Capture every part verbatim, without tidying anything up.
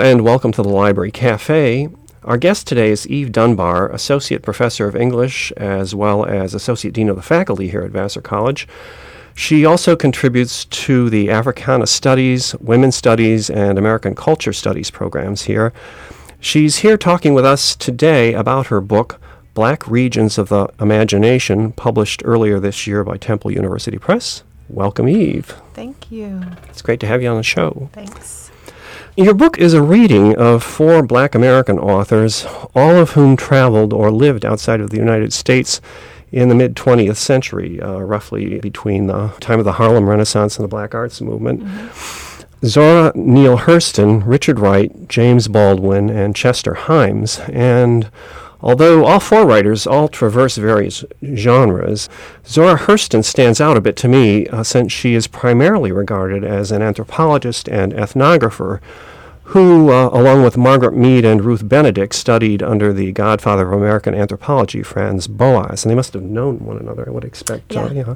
and welcome to the Library Cafe. Our guest today is Eve Dunbar, Associate Professor of English as well as Associate Dean of the Faculty here at Vassar College. She also contributes to the Africana Studies, Women's Studies, and American Culture Studies programs here. She's here talking with us today about her book, Black Regions of the Imagination, published earlier this year by Temple University Press. Welcome, Eve. Thank you. It's great to have you on the show. Thanks. Your book is a reading of four Black American authors, all of whom traveled or lived outside of the United States in the mid-twentieth century, uh, roughly between the time of the Harlem Renaissance and the Black Arts Movement. Mm-hmm. Zora Neale Hurston, Richard Wright, James Baldwin, and Chester Himes. And although all four writers all traverse various genres, Zora Hurston stands out a bit to me uh, since she is primarily regarded as an anthropologist and ethnographer who, uh, along with Margaret Mead and Ruth Benedict, studied under the godfather of American anthropology, Franz Boas. And they must have known one another, I would expect. Yeah. Uh, yeah.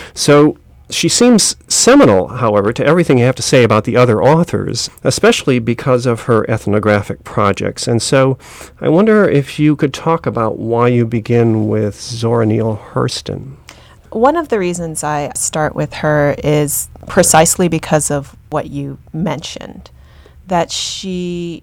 So she seems seminal, however, to everything you have to say about the other authors, especially because of her ethnographic projects. And so I wonder if you could talk about why you begin with Zora Neale Hurston. One of the reasons I start with her is precisely because of what you mentioned, that she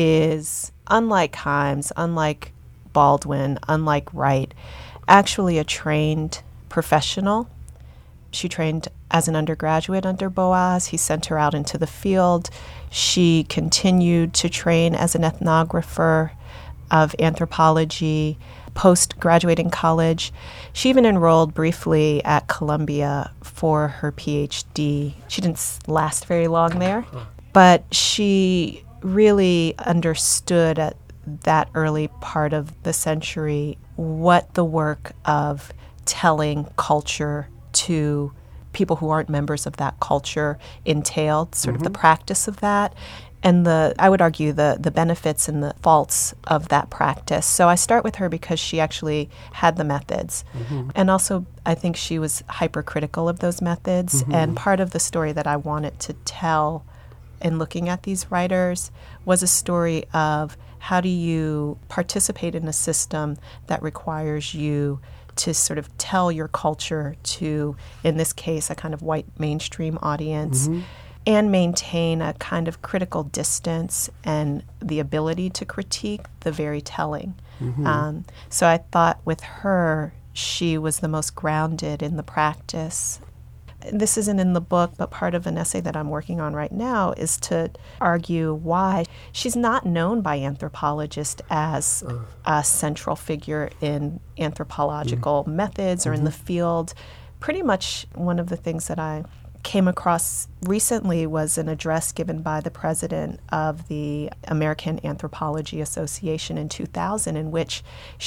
is, unlike Himes, unlike Baldwin, unlike Wright, actually a trained professional. She trained as an undergraduate under Boas. He sent her out into the field. She continued to train as an ethnographer of anthropology post-graduating college. She even enrolled briefly at Columbia for her P H D. She didn't s- last very long there, but she really understood at that early part of the century what the work of telling culture to people who aren't members of that culture entailed, sort mm-hmm. of the practice of that, and the, I would argue, the the benefits and the faults of that practice. So I start with her because she actually had the methods. Mm-hmm. And also, I think she was hypercritical of those methods. Mm-hmm. And part of the story that I wanted to tell in looking at these writers was a story of how do you participate in a system that requires you to sort of tell your culture to, in this case, a kind of white mainstream audience, mm-hmm. and maintain a kind of critical distance and the ability to critique the very telling. Mm-hmm. Um, so I thought with her, she was the most grounded in the practice. This isn't in the book, but part of an essay that I'm working on right now is to argue why she's not known by anthropologists as uh. a central figure in anthropological mm. methods or mm-hmm. in the field. Pretty much one of the things that I came across recently was an address given by the president of the American Anthropology Association in two thousand, in which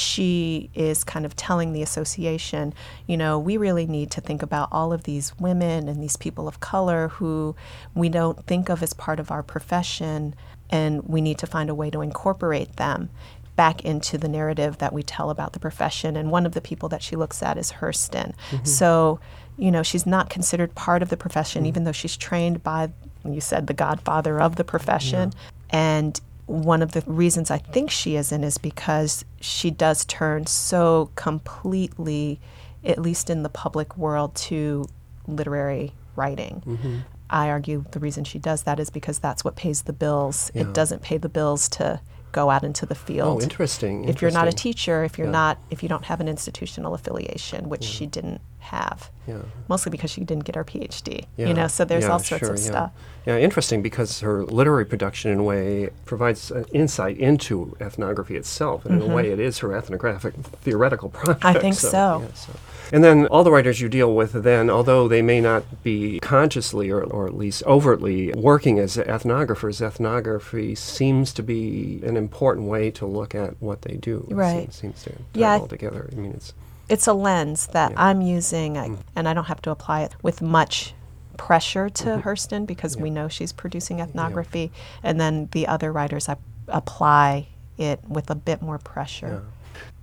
she is kind of telling the association, you know, we really need to think about all of these women and these people of color who we don't think of as part of our profession, and we need to find a way to incorporate them back into the narrative that we tell about the profession. And one of the people that she looks at is Hurston. Mm-hmm. So, you know, she's not considered part of the profession, mm-hmm. even though she's trained by, you said, the godfather of the profession. Yeah. And one of the reasons I think she isn't is because she does turn so completely, at least in the public world, to literary writing. Mm-hmm. I argue the reason she does that is because that's what pays the bills. Yeah. It doesn't pay the bills to go out into the field. Oh, interesting. If interesting. you're not a teacher, if you're yeah. not, if you don't have an institutional affiliation, which yeah. she didn't have, yeah. mostly because she didn't get her P H D. Yeah. You know, so there's yeah, all sorts sure, of yeah. stuff. Yeah, interesting because her literary production, in a way, provides an insight into ethnography itself, and mm-hmm. in a way, it is her ethnographic theoretical project. I think so. so. Yeah, so. And then all the writers you deal with then, although they may not be consciously or, or at least overtly working as ethnographers, ethnography seems to be an important way to look at what they do. Right. It seems, seems to tie yeah, it all together. I mean, it's it's a lens that yeah. I'm using, I, mm. and I don't have to apply it with much pressure to mm-hmm. Hurston because yeah. we know she's producing ethnography, yeah. and then the other writers I apply it with a bit more pressure. Yeah.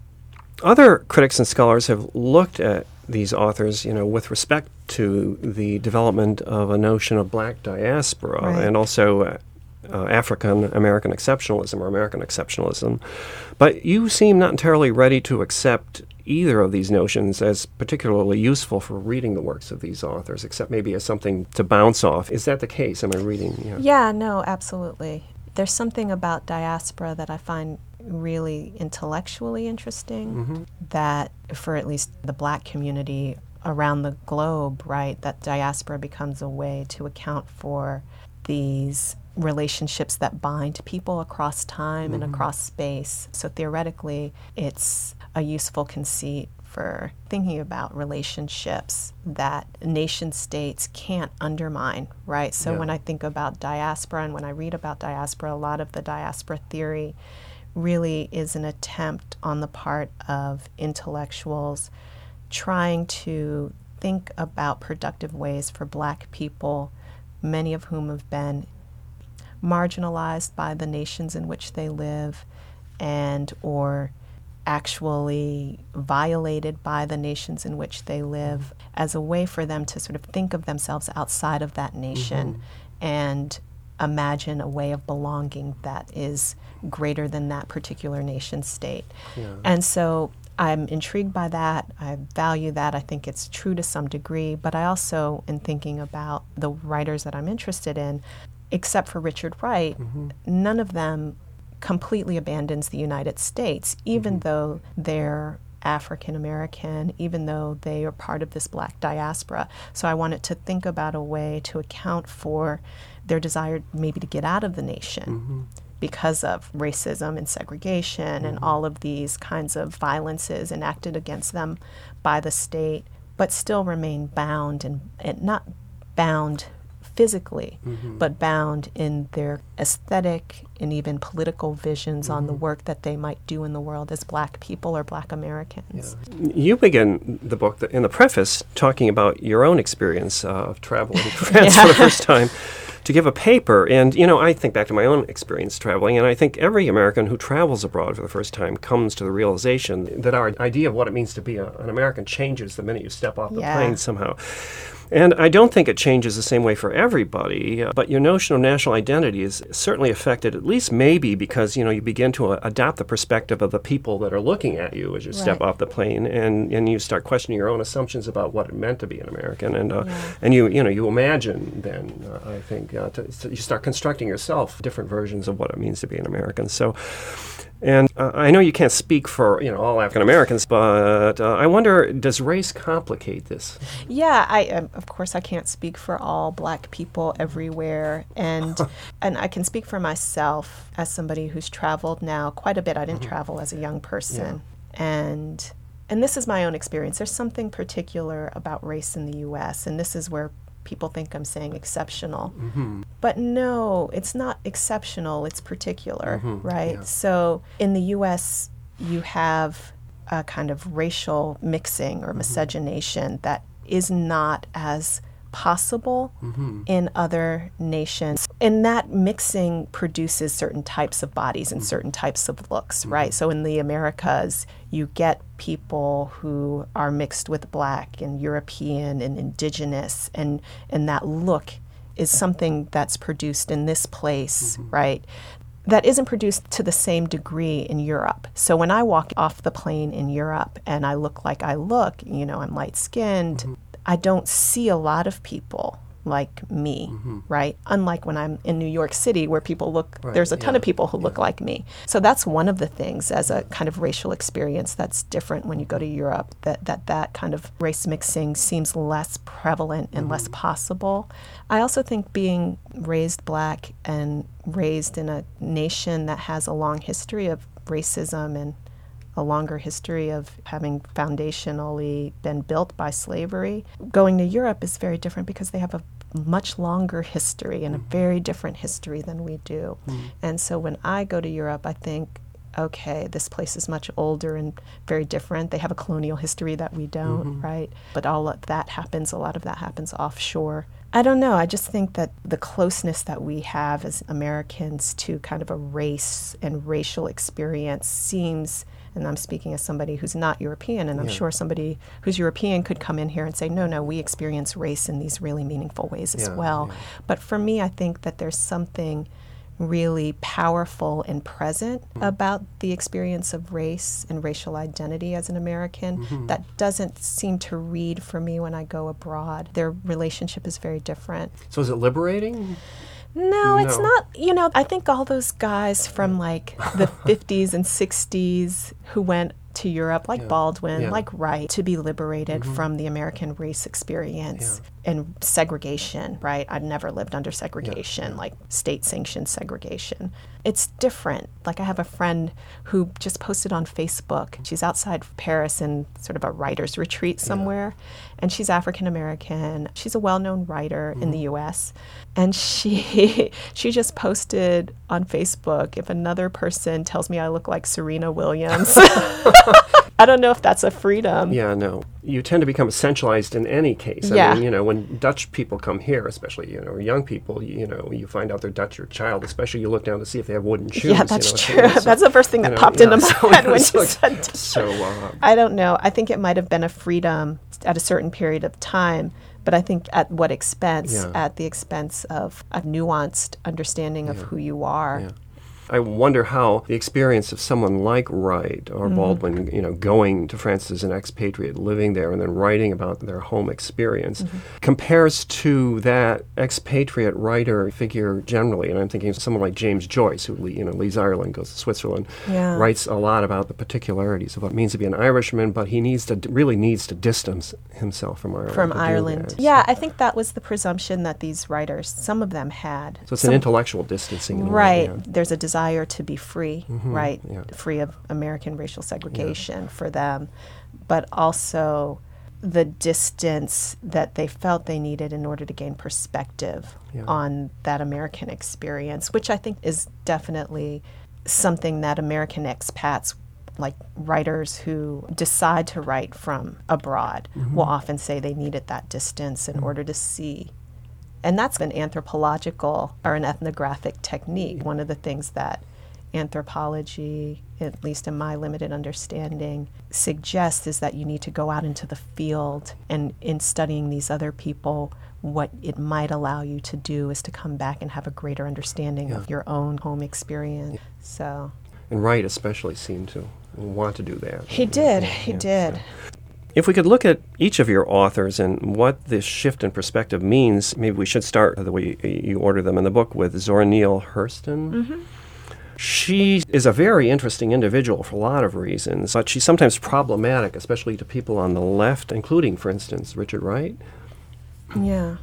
Other critics and scholars have looked at these authors, you know, with respect to the development of a notion of black diaspora, right. and also uh, uh, African American exceptionalism or American exceptionalism. But you seem not entirely ready to accept either of these notions as particularly useful for reading the works of these authors, except maybe as something to bounce off. Is that the case? Am I reading? Yeah, yeah no, absolutely. There's something about diaspora that I find really intellectually interesting, mm-hmm. that for at least the Black community around the globe, right, that diaspora becomes a way to account for these relationships that bind people across time mm-hmm. and across space. So theoretically, it's a useful conceit for thinking about relationships that nation states can't undermine, right? So yeah. when I think about diaspora and when I read about diaspora, a lot of the diaspora theory really is an attempt on the part of intellectuals trying to think about productive ways for Black people, many of whom have been marginalized by the nations in which they live and or actually violated by the nations in which they live, as a way for them to sort of think of themselves outside of that nation mm-hmm. and imagine a way of belonging that is greater than that particular nation state. Yeah. And so I'm intrigued by that. I value that. I think it's true to some degree. But I also, in thinking about the writers that I'm interested in, except for Richard Wright, mm-hmm. none of them completely abandons the United States, even mm-hmm. though they're African American, even though they are part of this Black diaspora. So I wanted to think about a way to account for their desire maybe to get out of the nation mm-hmm. because of racism and segregation mm-hmm. and all of these kinds of violences enacted against them by the state, but still remain bound and, and not bound physically, mm-hmm. but bound in their aesthetic and even political visions mm-hmm. on the work that they might do in the world as Black people or Black Americans. Yeah. You begin the book in the preface talking about your own experience uh, of traveling to France yeah. for the first time to give a paper. And, you know, I think back to my own experience traveling, and I think every American who travels abroad for the first time comes to the realization that our idea of what it means to be a, an American changes the minute you step off the yeah. plane somehow. And I don't think it changes the same way for everybody, uh, but your notion of national identity is certainly affected, at least maybe because, you know, you begin to uh, adopt the perspective of the people that are looking at you as you right. step off the plane, and, and you start questioning your own assumptions about what it meant to be an American. And uh, yeah. and you you know, you imagine then, uh, I think, uh, to, so you start constructing yourself different versions of what it means to be an American. So, and uh, I know you can't speak for, you know, all African Americans, but uh, I wonder, does race complicate this? Yeah, I um, of course I can't speak for all Black people everywhere, and and I can speak for myself as somebody who's traveled now quite a bit. I didn't mm-hmm. travel as a young person, yeah. and and this is my own experience. There's something particular about race in the U S, and this is where people think I'm saying exceptional. Mm-hmm. But no, it's not exceptional, it's particular, mm-hmm. right? Yeah. So in the U S, you have a kind of racial mixing or mm-hmm. miscegenation that is not as possible mm-hmm. in other nations. And that mixing produces certain types of bodies and mm-hmm. certain types of looks, mm-hmm. right? So in the Americas, you get people who are mixed with Black and European and indigenous, and, and that look is something that's produced in this place, mm-hmm. right? That isn't produced to the same degree in Europe. So when I walk off the plane in Europe and I look like I look, you know, I'm light-skinned, mm-hmm. I don't see a lot of people like me, mm-hmm. right? Unlike when I'm in New York City where people look, right, there's a ton yeah, of people who yeah. look like me. So that's one of the things as a kind of racial experience that's different when you go to Europe, that that, that kind of race mixing seems less prevalent and mm-hmm. less possible. I also think being raised Black and raised in a nation that has a long history of racism and a longer history of having foundationally been built by slavery. Going to Europe is very different because they have a much longer history and mm-hmm. a very different history than we do. Mm-hmm. And so when I go to Europe, I think, okay, this place is much older and very different. They have a colonial history that we don't, mm-hmm. right? But all of that happens, a lot of that happens offshore. I don't know. I just think that the closeness that we have as Americans to kind of a race and racial experience seems, and I'm speaking as somebody who's not European, and I'm yeah. sure somebody who's European could come in here and say, no, no, we experience race in these really meaningful ways as yeah, well. Yeah. But for me, I think that there's something really powerful and present mm-hmm. about the experience of race and racial identity as an American. Mm-hmm. That doesn't seem to read for me when I go abroad. Their relationship is very different. So is it liberating? No, no, it's not. You know, I think all those guys from like the fifties and sixties who went to Europe, like yeah. Baldwin, yeah. like Wright, to be liberated mm-hmm. from the American race experience yeah. and segregation, right? I'd never lived under segregation, yeah. Yeah. like state-sanctioned segregation. It's different. Like I have a friend who just posted on Facebook. She's outside Paris in sort of a writer's retreat somewhere, yeah. and she's African-American. She's a well-known writer mm-hmm. in the U S, and she she just posted on Facebook, if another person tells me I look like Serena Williams, I don't know if that's a freedom. Yeah, no. You tend to become essentialized in any case. I yeah. mean, you know, when Dutch people come here, especially, you know, young people, you, you know, you find out they're Dutch or child, especially you look down to see if they have wooden shoes. Yeah, that's you know, true. So, that's the first thing that know, popped yeah, into my so, head yeah, when so, you said Dutch. So, uh, I don't know. I think it might have been a freedom at a certain period of time, but I think at what expense? Yeah. At the expense of a nuanced understanding of yeah. who you are. Yeah. I wonder how the experience of someone like Wright or mm-hmm. Baldwin, you know, going to France as an expatriate, living there, and then writing about their home experience, mm-hmm. compares to that expatriate writer figure generally. And I'm thinking of someone like James Joyce, who, you know, leaves Ireland, goes to Switzerland, yeah. writes a lot about the particularities of what it means to be an Irishman, but he needs to really needs to distance himself from Ireland. From Ireland. Yeah, I think that was the presumption that these writers, some of them had. So it's some, an intellectual distancing. In right. A way, yeah. There's a desire to be free, mm-hmm, right? Yeah. Free of American racial segregation yeah. for them, but also the distance that they felt they needed in order to gain perspective yeah. on that American experience, which I think is definitely something that American expats, like writers who decide to write from abroad, mm-hmm. will often say they needed that distance in mm-hmm. order to see. And that's an anthropological or an ethnographic technique. One of the things that anthropology, at least in my limited understanding, suggests is that you need to go out into the field, and in studying these other people, what it might allow you to do is to come back and have a greater understanding yeah. of your own home experience. Yeah. So, and Wright especially seemed to want to do that. He did. Yeah, he yeah, did. So. If we could look at each of your authors and what this shift in perspective means, maybe we should start the way you order them in the book with Zora Neale Hurston. Mm-hmm. She is a very interesting individual for a lot of reasons, but she's sometimes problematic, especially to people on the left, including, for instance, Richard Wright. Yeah.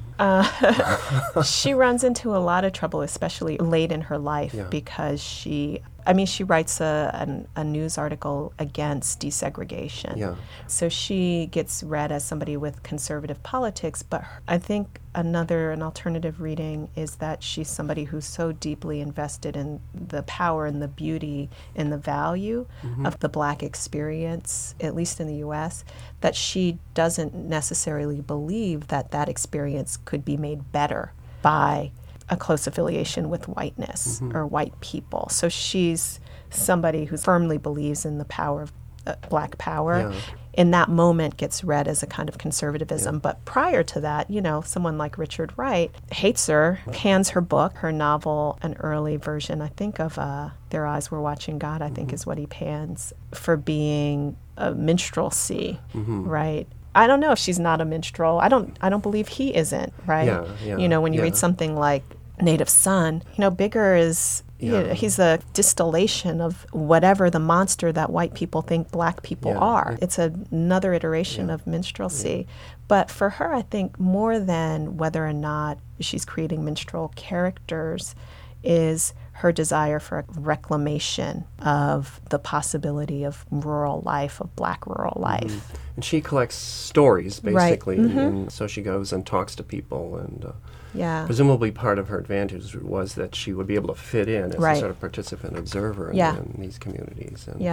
Uh, she runs into a lot of trouble, especially late in her life, yeah. because she, I mean, she writes a, an, a news article against desegregation. Yeah. So she gets read as somebody with conservative politics, but her, I think another, an alternative reading is that she's somebody who's so deeply invested in the power and the beauty and the value mm-hmm. of the Black experience, at least in the U S, that she doesn't necessarily believe that that experience could be made better by a close affiliation with whiteness mm-hmm. or white people. So she's somebody who firmly believes in the power of uh, Black power. Yeah. In that moment gets read as a kind of conservatism. Yeah. But prior to that, you know, someone like Richard Wright hates her, cans her book, her novel, an early version, I think, of uh, Their Eyes Were Watching God, I mm-hmm. think is what he pans, for being a minstrelsy, mm-hmm. right? I don't know if she's not a minstrel. I don't I don't believe he isn't, right? Yeah, yeah, you know, when you yeah. read something like Native Son, you know, Bigger is, yeah. you know, he's a distillation of whatever the monster that white people think Black people yeah. are. It's a, another iteration yeah. of minstrelsy. Yeah. But for her, I think more than whether or not she's creating minstrel characters is her desire for a reclamation of the possibility of rural life, of Black rural life. Mm-hmm. And she collects stories, basically, right. mm-hmm. and so she goes and talks to people, and uh, yeah. presumably part of her advantage was that she would be able to fit in as right. a sort of participant observer in, yeah. in these communities. And yeah.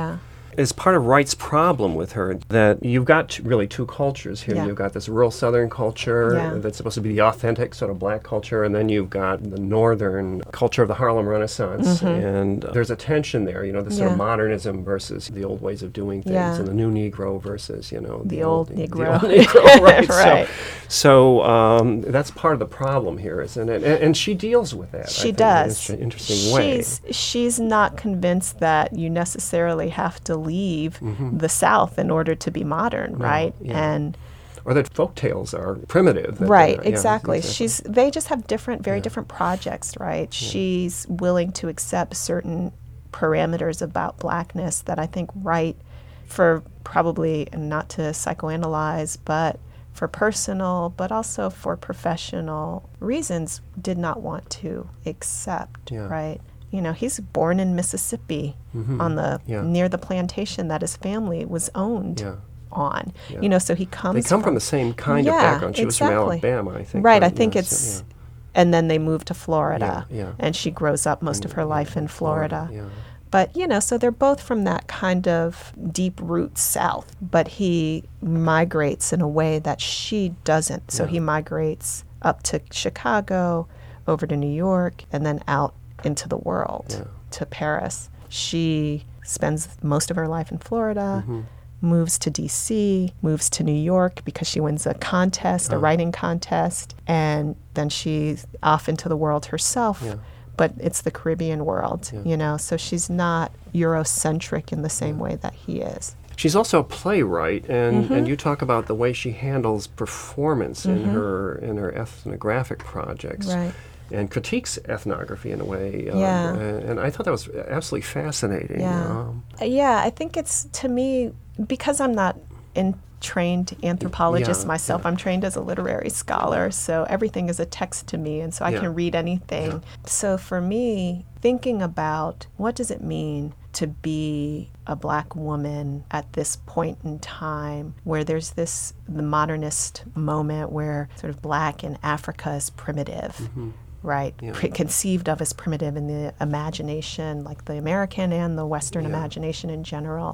is part of Wright's problem with her, that you've got t- really two cultures here. Yeah. You've got this rural Southern culture Yeah. that's supposed to be the authentic sort of black culture, and then you've got the Northern culture of the Harlem Renaissance. Mm-hmm. And uh, there's a tension there, you know, this sort Yeah. of modernism versus the old ways of doing things, Yeah. and the new Negro versus, you know, The old the Negro. old Negro, right? Right. So, so um, that's part of the problem here, isn't it? And, and she deals with that. I She think, does. in an interesting way. She's she's not convinced that you necessarily have to leave Mm-hmm. the South in order to be modern, right? yeah. And Or that folk tales are primitive. that right, they're- yeah, exactly. She's they just have different, very different projects, right? She's willing to accept certain parameters about blackness that I think Wright, for probably not to psychoanalyze, but for personal, but also for professional reasons, did not want to accept, Yeah. right? You know, he's born in Mississippi on the Yeah. near the plantation that his family was owned Yeah. on. Yeah. You know, so he comes They come from from the same kind of Yeah, background. She exactly. was from Alabama, I think. Right, I Yeah, think so, it's, and then they moved to Florida, Yeah, yeah. and she grows up most of her life in Florida. yeah. But, you know, so they're both from that kind of deep root South, but he migrates in a way that she doesn't. So Yeah. he migrates up to Chicago, over to New York, and then out into the world Yeah. to Paris. She spends most of her life in Florida. Mm-hmm. Moves to D C, moves to New York because she wins a contest, a Oh. writing contest, and then she's off into the world herself. Yeah. But it's the Caribbean world, Yeah. you know, so she's not Eurocentric in the same way that he is. She's also a playwright, and, Mm-hmm. and you talk about the way she handles performance in her in her ethnographic projects. Right. And critiques ethnography in a way. Um, Yeah. And, and I thought that was absolutely fascinating. Yeah. Um, Uh, Yeah, I think it's, to me, because I'm not in trained anthropologist Yeah, myself, yeah. I'm trained as a literary scholar, so everything is a text to me, and so I Yeah. can read anything. So for me, thinking about what does it mean to be a black woman at this point in time where there's this the modernist moment where sort of black in Africa is primitive. Right, Yeah. Pre- conceived of as primitive in the imagination, like the American and the Western Yeah. imagination in general.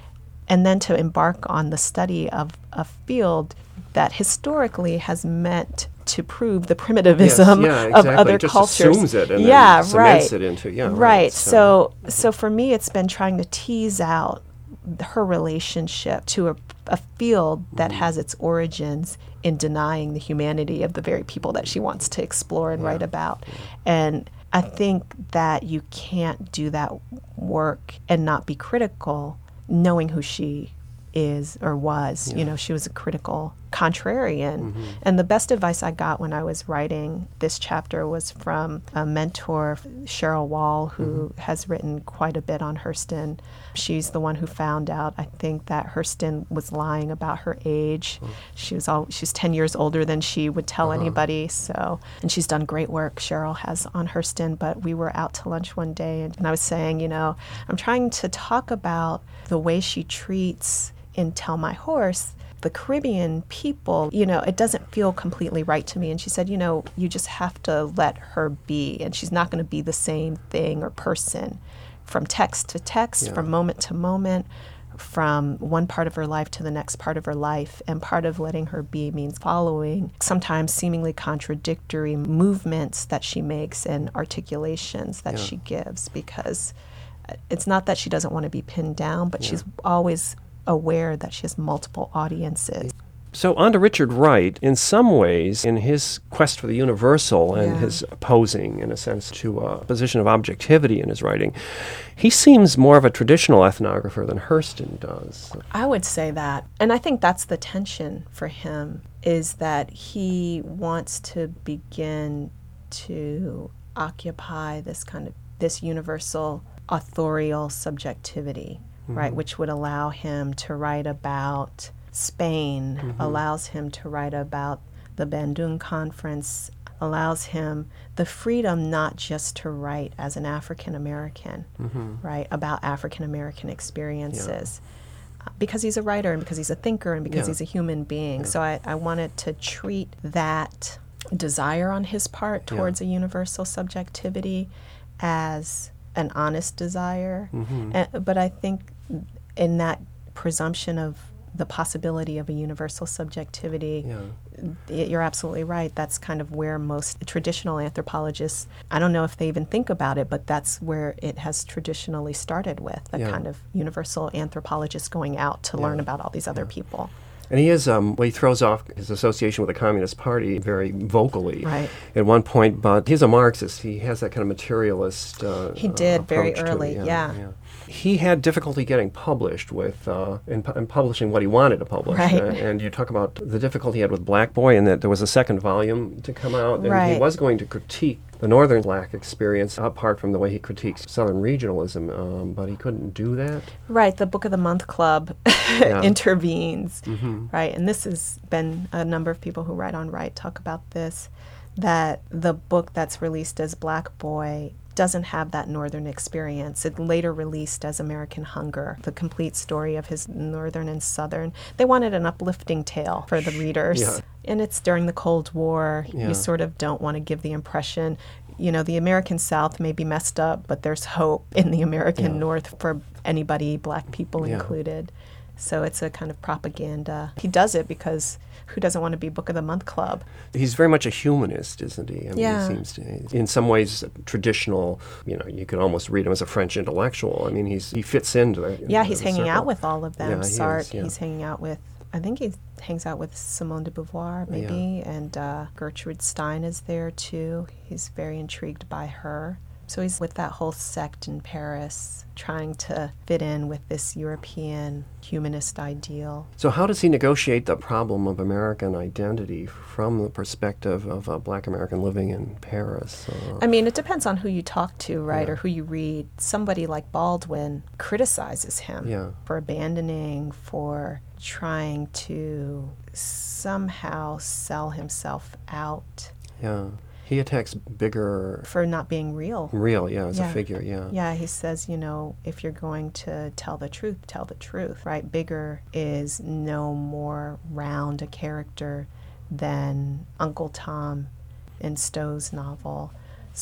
And then to embark on the study of a field that historically has meant to prove the primitivism yeah, of exactly. other It just cultures. assumes it and then yeah, cements right. it into- yeah, right. right. So- So, so for me, it's been trying to tease out her relationship to a, a field that Mm-hmm. has its origins in denying the humanity of the very people that she wants to explore and write about. And I think that you can't do that work and not be critical, knowing who she is or was. You know, she was a critical contrarian. And the best advice I got when I was writing this chapter was from a mentor, Cheryl Wall, who has written quite a bit on Hurston. She's the one who found out, I think, that Hurston was lying about her age. She was all she's ten years older than she would tell anybody. So, and she's done great work, Cheryl has, on Hurston. But we were out to lunch one day, and, and I was saying, you know, I'm trying to talk about the way she treats in Tell My Horse the Caribbean people. You know, it doesn't feel completely right to me. And she said, you know, you just have to let her be, and she's not going to be the same thing or person from text to text, Yeah. from moment to moment, from one part of her life to the next part of her life. And part of letting her be means following sometimes seemingly contradictory movements that she makes and articulations that Yeah. she gives, because it's not that she doesn't want to be pinned down, but Yeah. she's always aware that she has multiple audiences. So on to Richard Wright. In some ways, in his quest for the universal and Yeah. his posing, in a sense, to a position of objectivity in his writing, he seems more of a traditional ethnographer than Hurston does. I would say that. And I think that's the tension for him, is that he wants to begin to occupy this kind of, this universal authorial subjectivity, right, which would allow him to write about Spain, allows him to write about the Bandung Conference, allows him the freedom not just to write as an African American, right, about African American experiences, uh, because he's a writer and because he's a thinker and because Yeah. he's a human being. So I, I wanted to treat that desire on his part Yeah. towards a universal subjectivity as an honest desire. Mm-hmm. Uh, but I think in that presumption of the possibility of a universal subjectivity, Yeah. y- you're absolutely right. That's kind of where most traditional anthropologists, I don't know if they even think about it, but that's where it has traditionally started with, the Yeah. kind of universal anthropologist going out to Yeah. learn about all these other people. And he is, um, well, he throws off his association with the Communist Party very vocally Right. at one point, but he's a Marxist. He has that kind of materialist uh, He did uh, very approach to it, early, yeah. He had difficulty getting published with, uh, in, pu- in publishing what he wanted to publish. Right. Uh, and you talk about the difficulty he had with Black Boy, and that there was a second volume to come out, and he Right. was going to critique the Northern Black experience, apart from the way he critiques Southern regionalism, um, but he couldn't do that. Right, the Book of the Month Club Yeah. intervenes, Mm-hmm. right? And this has been a number of people who write on Right talk about this, that the book that's released as Black Boy doesn't have that Northern experience. It later released as American Hunger, the complete story of his Northern and Southern. They wanted an uplifting tale for the readers. Yeah. And it's during the Cold War. Yeah. You sort of don't want to give the impression, you know, the American South may be messed up, but there's hope in the American Yeah. North for anybody, Black people Yeah. included. So it's a kind of propaganda. He does it because who doesn't want to be Book of the Month Club? He's very much a humanist, isn't he? I mean, Yeah. He seems to, in some ways, traditional. You know, you could almost read him as a French intellectual. I mean, he's he fits into the Yeah, the he's hanging circle. out with all of them. Yeah, he Sartre, is, yeah. he's hanging out with, I think he hangs out with Simone de Beauvoir, maybe, and uh, Gertrude Stein is there too. He's very intrigued by her. So he's with that whole sect in Paris, trying to fit in with this European humanist ideal. So how does he negotiate the problem of American identity from the perspective of a Black American living in Paris? Uh, I mean, it depends on who you talk to, right, Yeah. or who you read. Somebody like Baldwin criticizes him Yeah. for abandoning, for trying to somehow sell himself out, yeah. He attacks Bigger, for not being real. real, yeah, as Yeah. a figure, yeah. Yeah, he says, you know, if you're going to tell the truth, tell the truth, right? Bigger is no more round a character than Uncle Tom in Stowe's novel.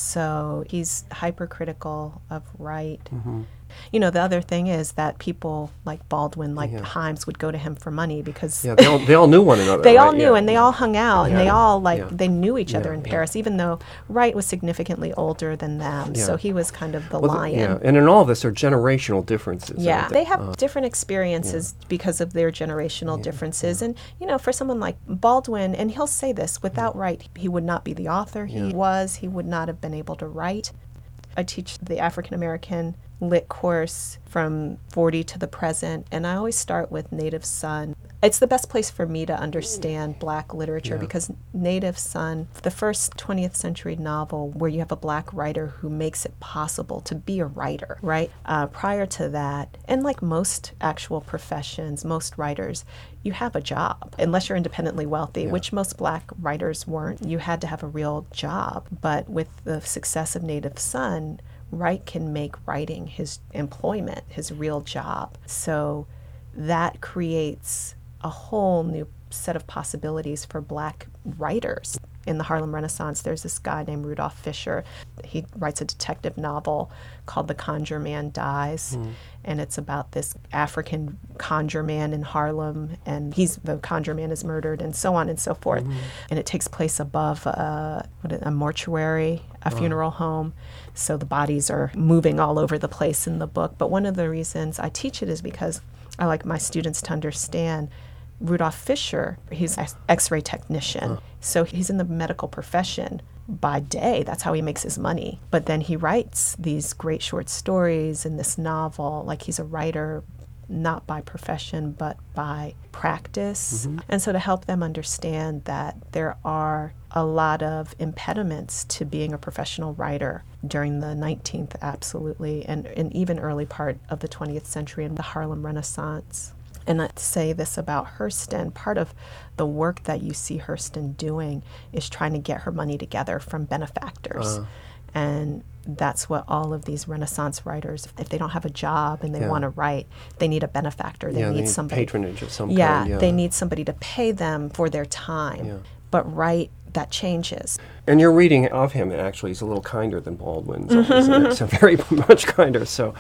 So he's hypercritical of Wright. Mm-hmm. You know, the other thing is that people like Baldwin, like Yeah. Himes, would go to him for money because Yeah, they all, they all knew one another. they all right? knew, Yeah. and they all hung out, and they Yeah. all like Yeah. they knew each other Yeah, in yeah. Paris, even though Wright was significantly older than them. Yeah. So he was kind of the Well, the- lion. Yeah, and in all this, there are generational differences. Yeah, aren't they there? have Uh, different experiences because of their generational differences. And, you know, for someone like Baldwin, and he'll say this, without Wright, he would not be the author he Yeah. was. He would not have been able to write. I teach the African American lit course from forty to the present, and I always start with Native Son. It's the best place for me to understand Black literature Yeah. because Native Son, the first twentieth century novel where you have a Black writer who makes it possible to be a writer, right? Uh, prior to that, and like most actual professions, most writers, you have a job, unless you're independently wealthy, Yeah. which most Black writers weren't. You had to have a real job. But with the success of Native Son, Wright can make writing his employment, his real job. So that creates a whole new set of possibilities for Black writers. In the Harlem Renaissance, there's this guy named Rudolph Fisher. He writes a detective novel called The Conjure Man Dies, Mm. and it's about this African conjure man in Harlem, and he's the conjure man is murdered, and so on and so forth. Mm-hmm. And it takes place above a, what is- a mortuary, a funeral home, so the bodies are moving all over the place in the book. But one of the reasons I teach it is because I like my students to understand Rudolph Fisher, he's an X-ray technician, Huh. so he's in the medical profession by day. That's how he makes his money. But then he writes these great short stories in this novel, like he's a writer not by profession but by practice. Mm-hmm. And so to help them understand that there are a lot of impediments to being a professional writer during the nineteenth, absolutely, and, and even early part of the twentieth century and the Harlem Renaissance. And I'd say this about Hurston. Part of the work that you see Hurston doing is trying to get her money together from benefactors. Uh. And that's what all of these Renaissance writers, if they don't have a job and they Yeah. want to write, they need a benefactor. They yeah, need they need somebody. patronage of some yeah, kind. Yeah, they need somebody to pay them for their time. Yeah. But Wright, that changes. And your reading of him actually is a little kinder than Baldwin's, Mm-hmm. isn't it? So very much kinder. So,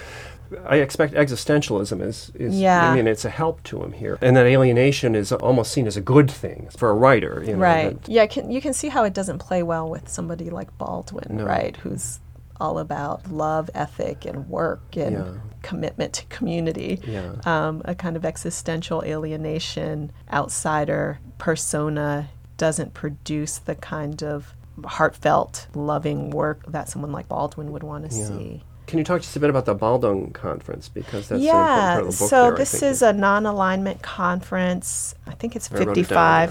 I expect existentialism is, is Yeah. I mean, it's a help to him here. And that alienation is almost seen as a good thing for a writer. You know, Right. that- Yeah, can, you can see how it doesn't play well with somebody like Baldwin, No. right, who's all about love, ethic, and work, and Yeah. commitment to community. Yeah. Um, a kind of existential alienation, outsider persona doesn't produce the kind of heartfelt, loving work that someone like Baldwin would want to Yeah. see. Can you talk just a bit about the Baldung Conference? Because that's an important Yeah, part of the book so there, I this think. is a non-alignment conference. I think it's I wrote it down, fifty-five. yeah.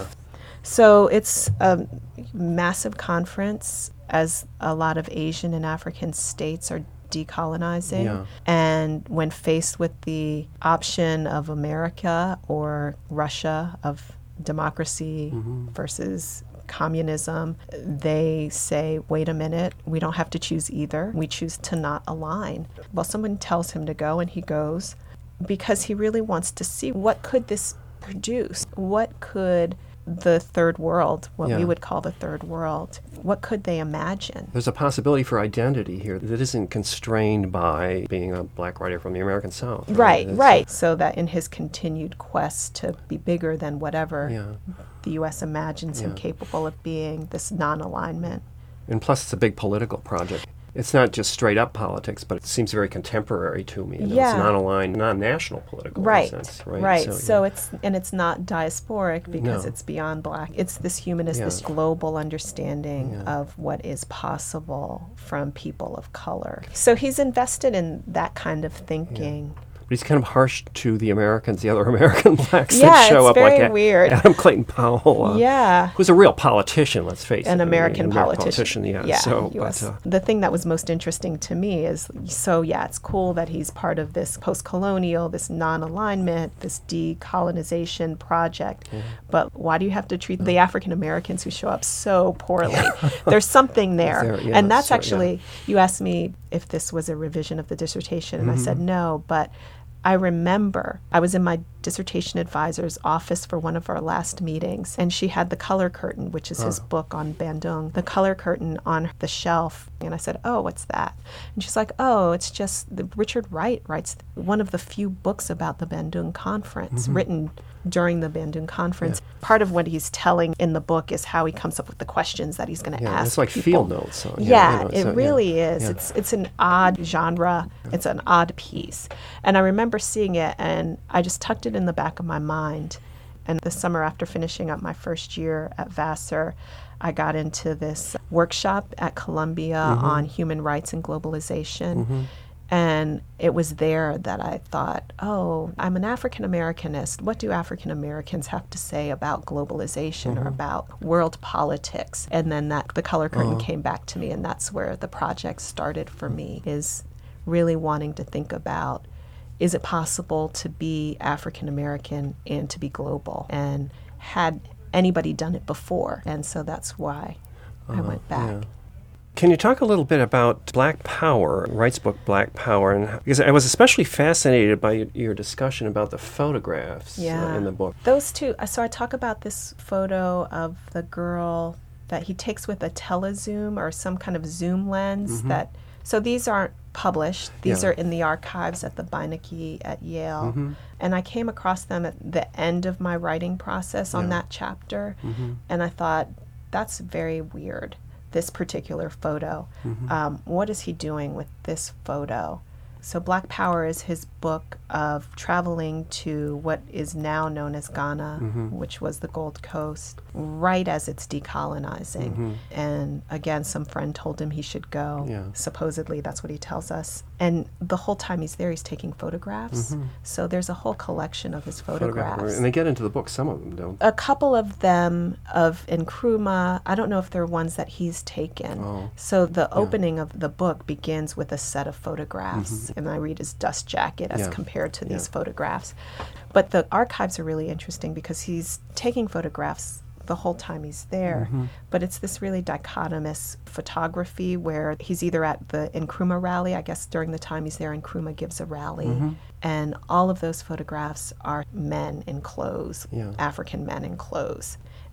So it's a massive conference as a lot of Asian and African states are decolonizing. Yeah. And when faced with the option of America or Russia, of democracy Mm-hmm. versus communism, they say, wait a minute, we don't have to choose either. We choose to not align. Well, someone tells him to go, and he goes because he really wants to see what could this produce? What could the third world, what Yeah. we would call the third world, what could they imagine? There's a possibility for identity here that isn't constrained by being a black writer from the American South. Right, It's- right. So that in his continued quest to be bigger than whatever Yeah. the U S imagines him Yeah. capable of being, this non-alignment. And plus, it's a big political project. It's not just straight up politics, but it seems very contemporary to me. You know, Yeah. It's non-aligned, non-national political Right, in a sense, right? right. So, So, yeah. it's and it's not diasporic because No. it's beyond black. It's this humanist, Yeah. this global understanding Yeah. of what is possible from people of color. So he's invested in that kind of thinking. But he's kind of harsh to the Americans, the other American blacks Yeah, that show it's up very like A- weird. Adam Clayton Powell. Uh, Yeah. Who's a real politician, let's face it. An I mean, American an politician. yeah. Yeah, so, U S. but, uh, The thing that was most interesting to me is, so yeah, it's cool that he's part of this post-colonial, this non-alignment, this decolonization project, but why do you have to treat the African Americans who show up so poorly? There's something there. There- yeah, and that's so, yeah. actually, you asked me if this was a revision of the dissertation, and Mm-hmm. I said no, but I remember I was in my dissertation advisor's office for one of our last meetings, and she had the color curtain, which is his book on Bandung, the color curtain on the shelf. And I said, oh, what's that? And she's like, oh, it's just the, Richard Wright writes one of the few books about the Bandung Conference, Mm-hmm. written during the Bandung Conference. Part of what he's telling in the book is how he comes up with the questions that he's going to yeah, ask it's like people. field notes. On, Yeah, you know, it so, yeah. really is. Yeah. It's it's an odd genre. It's an odd piece. And I remember seeing it, and I just tucked it in the back of my mind. And the summer after finishing up my first year at Vassar, I got into this workshop at Columbia Mm-hmm. on human rights and globalization. And it was there that I thought, oh, I'm an African Americanist. What do African Americans have to say about globalization Mm-hmm. or about world politics? And then that the color curtain Uh-huh. came back to me, and that's where the project started for me, is really wanting to think about, is it possible to be African American and to be global? And had anybody done it before? And so that's why I went back. Uh-huh. Yeah. Can you talk a little bit about Black Power, Wright's book Black Power? And because I was especially fascinated by your, your discussion about the photographs uh, Yeah. in the book. Those two, uh, so I talk about this photo of the girl that he takes with a telezoom or some kind of zoom lens that, so these aren't published. These Mm-hmm. Yeah. are in the archives at the Beinecke at Yale. Mm-hmm. And I came across them at the end of my writing process on Yeah. that chapter. Mm-hmm. And I thought, that's very weird, this particular photo. Mm-hmm. Um, what is he doing with this photo? So Black Power is his book of traveling to what is now known as Ghana, Mm-hmm. which was the Gold Coast, right as it's decolonizing. Mm-hmm. And again, some friend told him he should go. Yeah. Supposedly, that's what he tells us. And the whole time he's there, he's taking photographs. So there's a whole collection of his Photograph- photographs. And they get into the book, some of them don't. A couple of them of Nkrumah, I don't know if they're ones that he's taken. Oh. So the opening of the book begins with a set of photographs, and I read his dust jacket as Yeah. compared to these Yeah. photographs. But the archives are really interesting because he's taking photographs the whole time he's there. But it's this really dichotomous photography where he's either at the Nkrumah rally, I guess during the time he's there, Nkrumah gives a rally, and all of those photographs are men in clothes, Yeah. African men in clothes.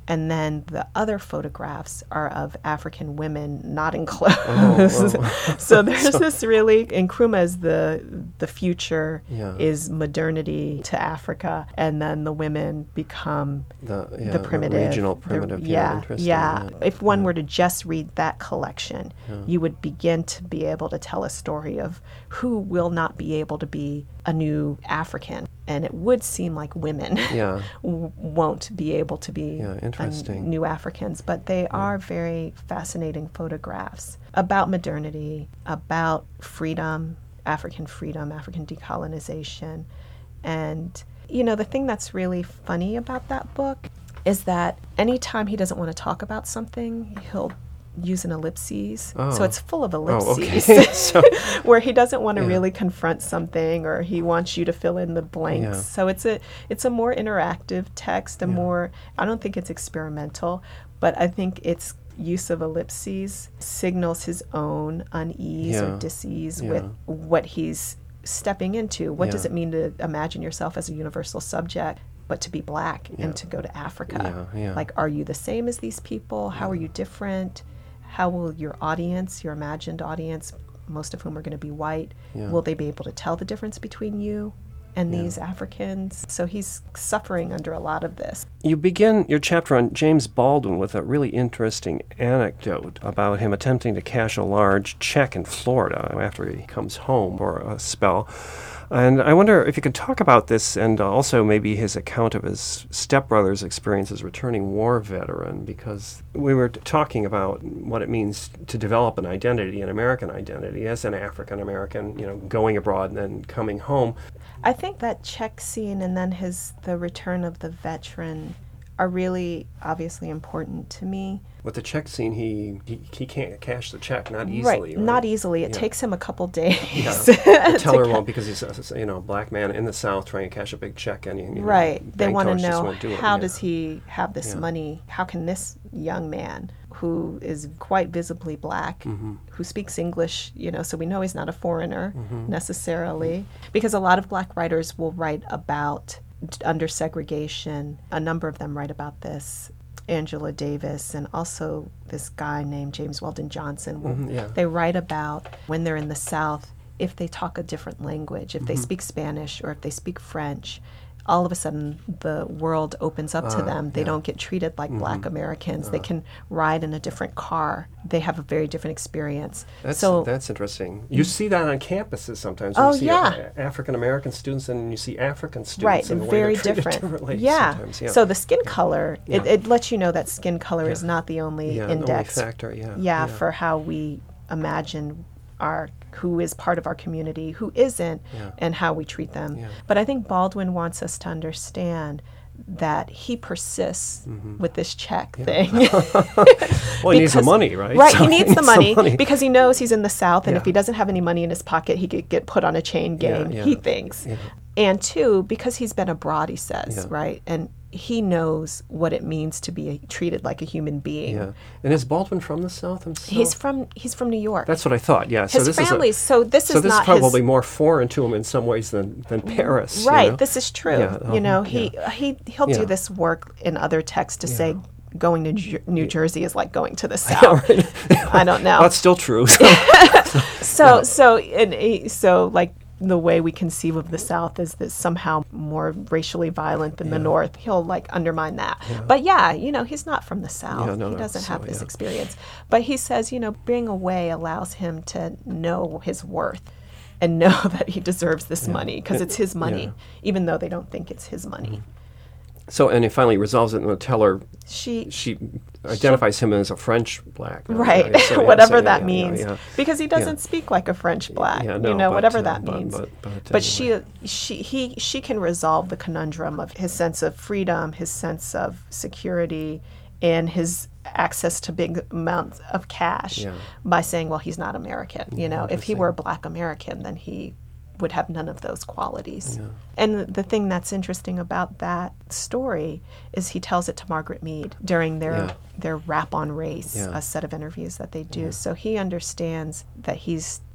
And then the other photographs are of African women not in clothes. Oh, oh. So there's so, this really, Nkrumah is the the future, yeah. is modernity to Africa, and then the women become the, yeah, the primitive. The regional primitive, the, yeah, yeah, interesting. Yeah. Yeah. If one yeah. were to just read that collection, yeah. you would begin to be able to tell a story of who will not be able to be a new African. And it would seem like women yeah. w- won't be able to be yeah, interesting. a, new Africans, but they yeah. are very fascinating photographs about modernity, about freedom, African freedom, African decolonization. And, you know, the thing that's really funny about that book is that anytime he doesn't want to talk about something, he'll use an ellipses. Oh. So it's full of ellipses. Oh, okay. so, where he doesn't want to yeah. really confront something, or he wants you to fill in the blanks. Yeah. So it's a it's a more interactive text, a yeah. more, I don't think it's experimental, but I think its use of ellipses signals his own unease yeah. or dis-ease yeah. with what he's stepping into. What yeah. does it mean to imagine yourself as a universal subject, but to be black yeah. and to go to Africa? Yeah. Yeah. Like, are you the same as these people? How yeah. are you different? How will your audience, your imagined audience, most of whom are going to be white, yeah. will they be able to tell the difference between you and yeah. these Africans? So he's suffering under a lot of this. You begin your chapter on James Baldwin with a really interesting anecdote about him attempting to cash a large check in Florida after he comes home for a spell. And I wonder if you could talk about this, and also maybe his account of his stepbrother's experience as returning war veteran, because we were t- talking about what it means to develop an identity, an American identity, as an African American, you know, going abroad and then coming home. I think that check scene and then his the return of the veteran are really obviously important to me. With the check scene, he, he he can't cash the check, not easily. Right, right? not easily. It yeah. takes him a couple days. Yeah. The teller ca- won't, because he's a, you know, a black man in the South trying to cash a big check. And, you know, right. They want to know, do how yeah. does he have this yeah. money? How can this young man, who is quite visibly black, mm-hmm. who speaks English, you know, so we know he's not a foreigner mm-hmm. necessarily, because a lot of black writers will write about under segregation. A number of them write about this. Angela Davis, and also this guy named James Weldon Johnson. Mm-hmm, yeah. They write about when they're in the South, if they talk a different language, if mm-hmm. they speak Spanish or if they speak French, all of a sudden the world opens up uh, to them. They yeah. don't get treated like mm-hmm. black Americans. Uh, they can ride in a different car. They have a very different experience. That's, so that's interesting. You see that on campuses sometimes. Oh, you see yeah. African American students and you see African students. Right, and the very way they're different. Differently yeah. sometimes. Yeah. So the skin color, yeah. it, it lets you know that skin color yeah. is not the only yeah, index. The only factor, yeah. yeah. Yeah, for how we imagine our who is part of our community, who isn't, yeah. and how we treat them. Yeah. But I think Baldwin wants us to understand that he persists mm-hmm. with this check yeah. thing. Well, because, he needs the money, right? Right, So he needs the money, money because he knows he's in the South, and yeah. if he doesn't have any money in his pocket, he could get put on a chain gang, yeah, yeah. he thinks. Yeah. And two, because he's been abroad, he says, Yeah. right? And he knows what it means to be treated like a human being. Yeah. And is Baldwin from the South himself? He's from he's from New York. That's what I thought, yeah. So his this family, is a, so this so is this not is probably his, more foreign to him in some ways than, than Paris. Right, you know? this is true. Yeah, uh-huh, you know, he, yeah. he, he'll Yeah. do this work in other texts to Yeah. say going to Ju- New Jersey is like going to the Yeah, South. right. I don't know. That's still true. So, so, so, and he, so like, the way we conceive of the South is that somehow more racially violent than yeah. the North. He'll like undermine that. Yeah. But yeah, you know, he's not from the South. Yeah, no, he no, doesn't so, have this yeah. experience. But he says, you know, being away allows him to know his worth and know that he deserves this yeah. money because it's his money, yeah. even though they don't think it's his money. Mm-hmm. So, and he finally resolves it, and the teller, She she identifies him as a French black. Right, right? So, yeah, whatever so, that yeah, means, yeah, yeah. because he doesn't Yeah. speak like a French black, Yeah, no, you know, but, whatever uh, that but- means. but- but But anyway. she, she, he, she can resolve the conundrum of his sense of freedom, his sense of security, and his access to big amounts of cash Yeah. by saying, well, he's not American. You know, if he Interesting. were a black American, then he would have none of those qualities. Yeah. And the thing that's interesting about that story is he tells it to Margaret Mead during their Yeah. their Rap on Race, Yeah. a set of interviews that they do. Yeah. So he understands that he's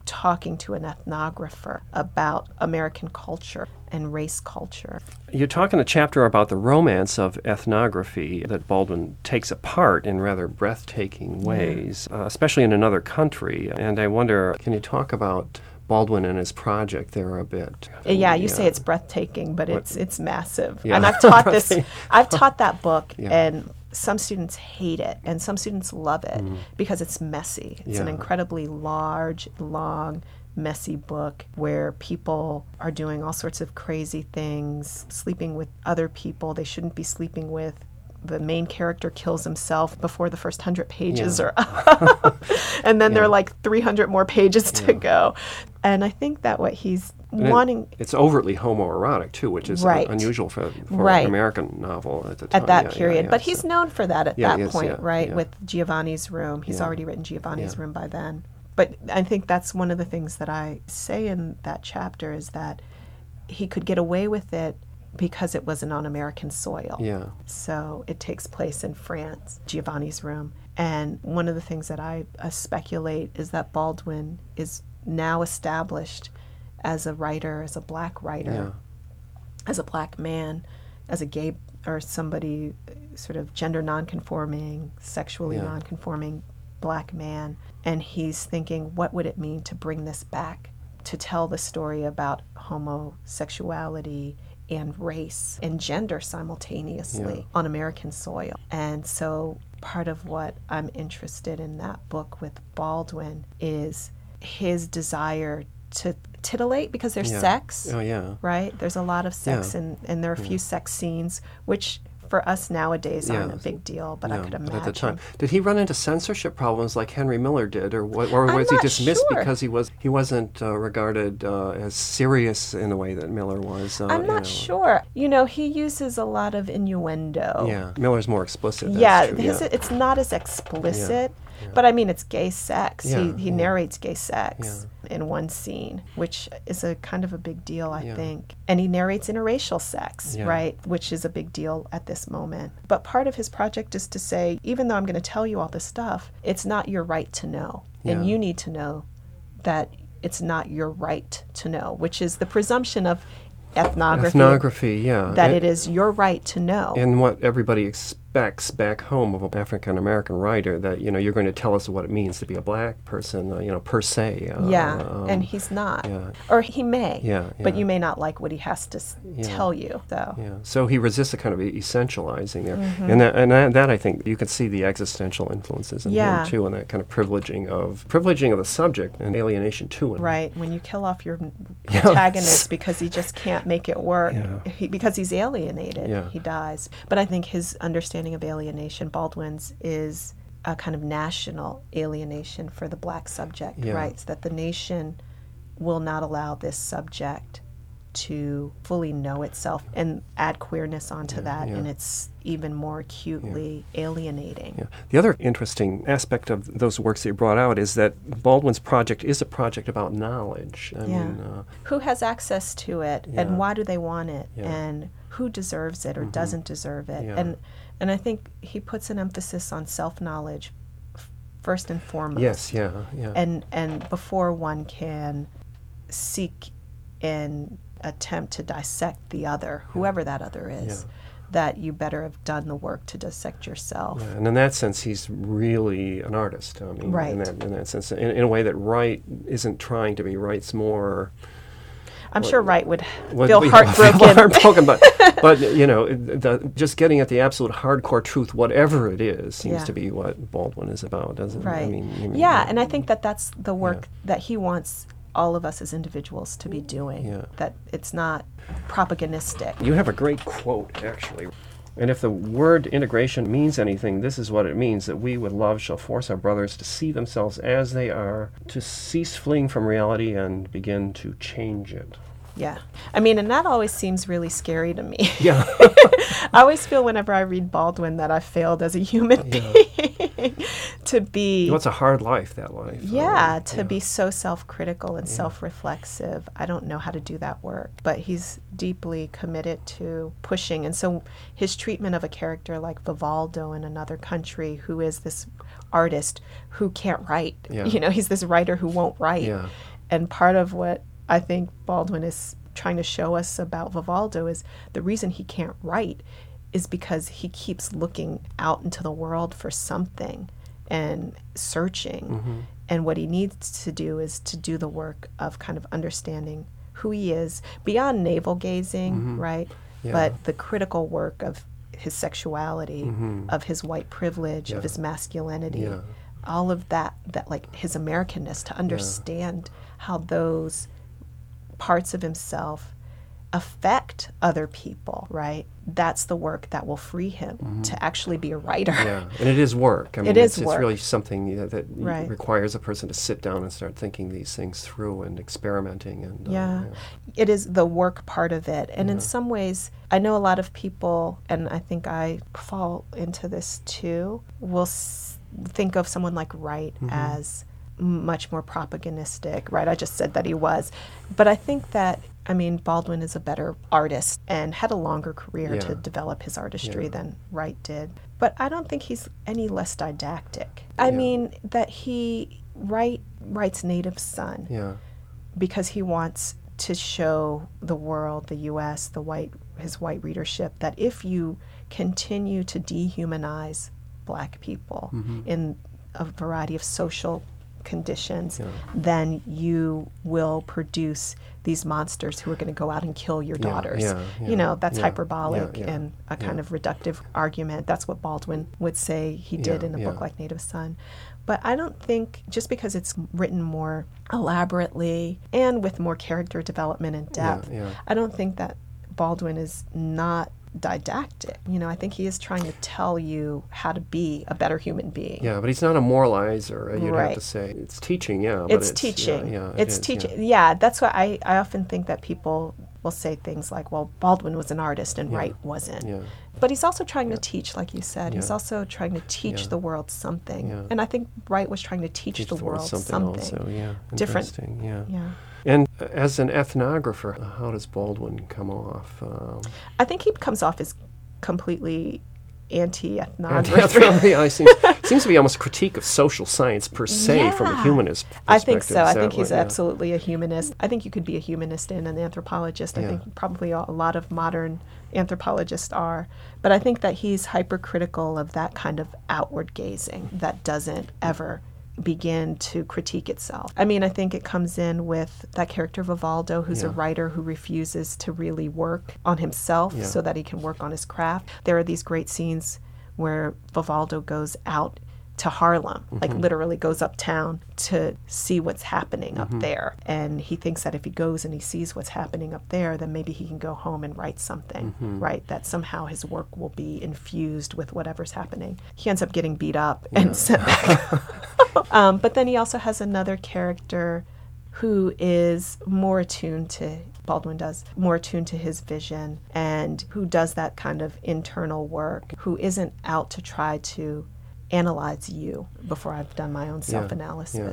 talking to an ethnographer about American culture and race culture. You talk in the chapter about the romance of ethnography that Baldwin takes apart in rather breathtaking ways, yeah. uh, especially in another country. And I wonder, can you talk about Baldwin and his project there a bit? Yeah, you yeah. say it's breathtaking, but what? it's it's massive. Yeah. And I've taught this, I've taught that book, yeah. and some students hate it, and some students love it mm. because it's messy. It's yeah. an incredibly large, long, messy book where people are doing all sorts of crazy things, sleeping with other people they shouldn't be sleeping with. The main character kills himself before the first hundred pages yeah. are up. And then yeah. there are like three hundred more pages to yeah. go. And I think that what he's and wanting... It, it's overtly homoerotic, too, which is right. un- unusual for, for right. an American novel at the time. At that yeah, period. Yeah, yeah, but so. he's known for that at yeah, that is, point, yeah, right? yeah. With Giovanni's Room. He's yeah. already written Giovanni's yeah. Room by then. But I think that's one of the things that I say in that chapter is that he could get away with it because it wasn't on American soil. Yeah. So it takes place in France, Giovanni's Room. And one of the things that I uh, speculate is that Baldwin is now established as a writer, as a black writer, yeah. as a black man, as a gay or somebody sort of gender nonconforming, sexually yeah. nonconforming black man. And he's thinking, what would it mean to bring this back, to tell the story about homosexuality and race and gender simultaneously yeah. on American soil. And so part of what I'm interested in that book with Baldwin is his desire to titillate, because there's yeah. sex, oh, yeah. right? There's a lot of sex, yeah. and, and there are a few yeah. sex scenes, which for us nowadays yeah. aren't a big deal, but yeah. I could imagine. But at the time, did he run into censorship problems like Henry Miller did, or what, or was I'm he not dismissed sure. because he was he wasn't uh, regarded uh, as serious in the way that Miller was? Uh, I'm not you know. sure. You know, he uses a lot of innuendo. Yeah, Miller's more explicit. That's yeah, true. his, yeah, it's not as explicit. Yeah. Yeah. But I mean, it's gay sex. Yeah, he he yeah. narrates gay sex Yeah. in one scene, which is a kind of a big deal, I Yeah. think. And he narrates interracial sex, Yeah. right, which is a big deal at this moment. But part of his project is to say, even though I'm going to tell you all this stuff, it's not your right to know. And Yeah. you need to know that it's not your right to know, which is the presumption of ethnography. Ethnography, yeah. That and, it is your right to know. And what everybody expects back home of an African-American writer, that, you know, you're going to tell us what it means to be a black person, uh, you know, per se. Uh, yeah, um, and he's not. yeah. Or he may, Yeah, but yeah. you may not like what he has to s- Yeah. tell you. So. Yeah, so he resists a kind of essentializing there, Mm-hmm. and that, and that, that I think you can see the existential influences in Yeah. him too, and that kind of privileging of privileging of the subject and alienation too. And Right, when you kill off your Yeah. protagonist because he just can't make it work, Yeah. he, because he's alienated, Yeah. he dies. But I think his understanding of alienation, Baldwin's, is a kind of national alienation for the black subject, Yeah. right? So that the nation will not allow this subject to fully know itself, and add queerness onto Yeah, that, yeah. and it's even more acutely alienating. Yeah. The other interesting aspect of those works that you brought out is that Baldwin's project is a project about knowledge. I Yeah. mean, uh, Who has access to it, Yeah. and why do they want it, Yeah. and who deserves it or Mhm. doesn't deserve it? Yeah. And and I think he puts an emphasis on self-knowledge f- first and foremost. yes, yeah, yeah. And and before one can seek and attempt to dissect the other, whoever that other is, Yeah. that you better have done the work to dissect yourself. Yeah, and in that sense, he's really an artist. I mean, Right. in that in that sense, in, in a way that Wright isn't trying to be. Wright's more. I'm sure Wright would Would feel be heartbroken. heartbroken, but but you know, the, just getting at the absolute hardcore truth, whatever it is, seems Yeah. to be what Baldwin is about, doesn't Right. it? I mean, I mean, yeah, and I think that that's the work Yeah. that he wants all of us as individuals to be doing. Yeah. That it's not propagandistic. You have a great quote, actually. And if the word integration means anything, this is what it means: that we with love shall force our brothers to see themselves as they are, to cease fleeing from reality and begin to change it. Yeah. I mean, and that always seems really scary to me. Yeah. I always feel whenever I read Baldwin that I failed as a human Yeah. being to be... You know, it's a hard life, that life. Yeah, Uh, to yeah. be so self-critical and Yeah. self-reflexive. I don't know how to do that work, but he's deeply committed to pushing. And so his treatment of a character like Vivaldo in Another Country, who is this artist who can't write, Yeah. you know, he's this writer who won't write. Yeah. And part of what I think Baldwin is trying to show us about Vivaldo is the reason he can't write is because he keeps looking out into the world for something and searching. Mm-hmm. And what he needs to do is to do the work of kind of understanding who he is beyond navel gazing, mm-hmm. right? Yeah. But the critical work of his sexuality, mm-hmm. of his white privilege, yeah. of his masculinity, yeah. all of that, that like his Americanness, to understand yeah. how those parts of himself affect other people, right? That's the work that will free him mm-hmm. to actually be a writer. Yeah, and it is work. I mean, it is it's, work. It's really something you know, that right. requires a person to sit down and start thinking these things through and experimenting. And uh, yeah. yeah, it is the work part of it. And yeah. in some ways, I know a lot of people, and I think I fall into this too, will s- think of someone like Wright mm-hmm. as much more propagandistic, right? I just said that he was. But I think that, I mean, Baldwin is a better artist and had a longer career yeah. to develop his artistry yeah. than Wright did. But I don't think he's any less didactic. I yeah. mean, that he Wright writes Native Son yeah. because he wants to show the world, the U S, the white, his white readership, that if you continue to dehumanize Black people mm-hmm. in a variety of social conditions, yeah. then you will produce these monsters who are going to go out and kill your daughters. Yeah, yeah, you know, that's yeah, hyperbolic yeah, yeah, and a kind yeah. of reductive argument. That's what Baldwin would say he did yeah, in a yeah. book like Native Son. But I don't think, just because it's written more elaborately and with more character development and depth, yeah, yeah. I don't think that Baldwin is not didactic. You know, I think he is trying to tell you how to be a better human being. Yeah, but he's not a moralizer, you'd right. have to say. It's teaching, yeah. But it's, it's teaching. Yeah, yeah, it's it is, teaching. Yeah. yeah, that's why I, I often think that people will say things like, well, Baldwin was an artist and yeah. Wright wasn't. Yeah. But he's also trying yeah. to teach, like you said. Yeah. He's also trying to teach yeah. the world something. Yeah. And I think Wright was trying to teach, teach the, the world, world something, something. also, yeah. Different. Interesting, yeah. yeah. And as an ethnographer, how does Baldwin come off? Um, I think he comes off as completely anti-ethnography. Yeah, it seems, seems to be almost a critique of social science per se yeah. from a humanist perspective. I think so. Is I think what, he's yeah. absolutely a humanist. I think you could be a humanist and an anthropologist. I yeah. think probably a lot of modern anthropologists are. But I think that he's hypercritical of that kind of outward gazing that doesn't ever begin to critique itself. I mean, I think it comes in with that character Vivaldo, who's yeah. a writer who refuses to really work on himself yeah. so that he can work on his craft. There are these great scenes where Vivaldo goes out to Harlem, mm-hmm. like literally goes uptown to see what's happening mm-hmm. up there. And he thinks that if he goes and he sees what's happening up there, then maybe he can go home and write something, mm-hmm. right? That somehow his work will be infused with whatever's happening. He ends up getting beat up yeah. and sent back. um, but then he also has another character who is more attuned to, Baldwin does, more attuned to his vision, and who does that kind of internal work, who isn't out to try to analyze you before I've done my own self-analysis. Yeah,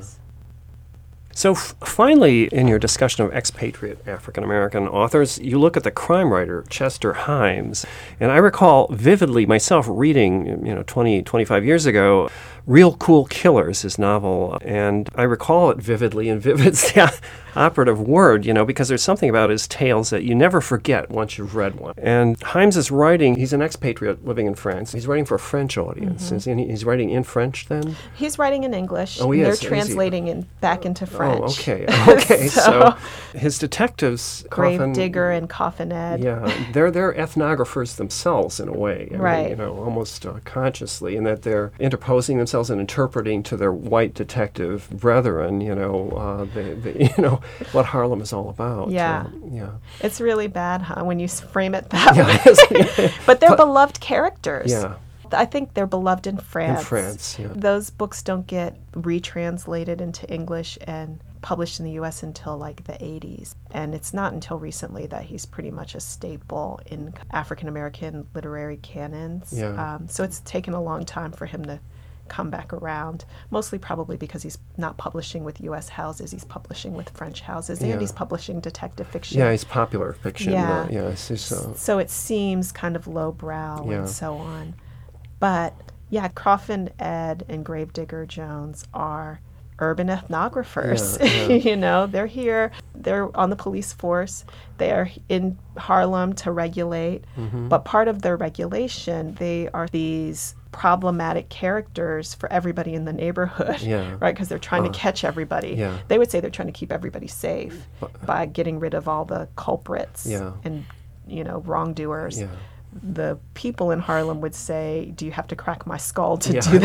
yeah. So f- finally, in your discussion of expatriate African-American authors, you look at the crime writer Chester Himes. And I recall vividly myself reading, you know, twenty, twenty-five years ago, Real Cool Killers, his novel. And I recall it vividly, and vivid's the operative word, you know, because there's something about his tales that you never forget once you've read one. And Himes is writing, he's an expatriate living in France. He's writing for a French audience. Mm-hmm. He's writing in French then? He's writing in English. Oh, he They're is. translating in, back into French. Oh, okay. Okay, so, so his detectives, Grave Coffin, Digger and Coffin Ed. Yeah, they're they're ethnographers themselves in a way, I right? mean, you know, almost uh, consciously, in that they're interposing themselves and interpreting to their white detective brethren, you know, uh, they, they, you know, what Harlem is all about. Yeah, uh, yeah. It's really bad, huh, when you frame it that yeah, way. But they're but, beloved characters. Yeah. I think they're beloved in France. In France, yeah. Those books don't get retranslated into English and published in the U S until like the eighties. And it's not until recently that he's pretty much a staple in African American literary canons. Yeah. Um, so it's taken a long time for him to come back around, mostly probably because he's not publishing with U S houses, he's publishing with French houses, yeah. and he's publishing detective fiction. Yeah, he's popular fiction. Yeah. Uh, yeah it's just, uh, so it seems kind of lowbrow yeah. and so on. But yeah, Coffin Ed and Gravedigger Jones are urban ethnographers. Yeah, yeah. You know, they're here, they're on the police force, they are in Harlem to regulate, Mm-hmm. but part of their regulation, they are these problematic characters for everybody in the neighborhood, Yeah. right? Because they're trying Uh, to catch everybody. yeah. They would say they're trying to keep everybody safe But- by getting rid of all the culprits Yeah. and, you know, wrongdoers. Yeah. The people in Harlem would say, do you have to crack my skull to Yeah. do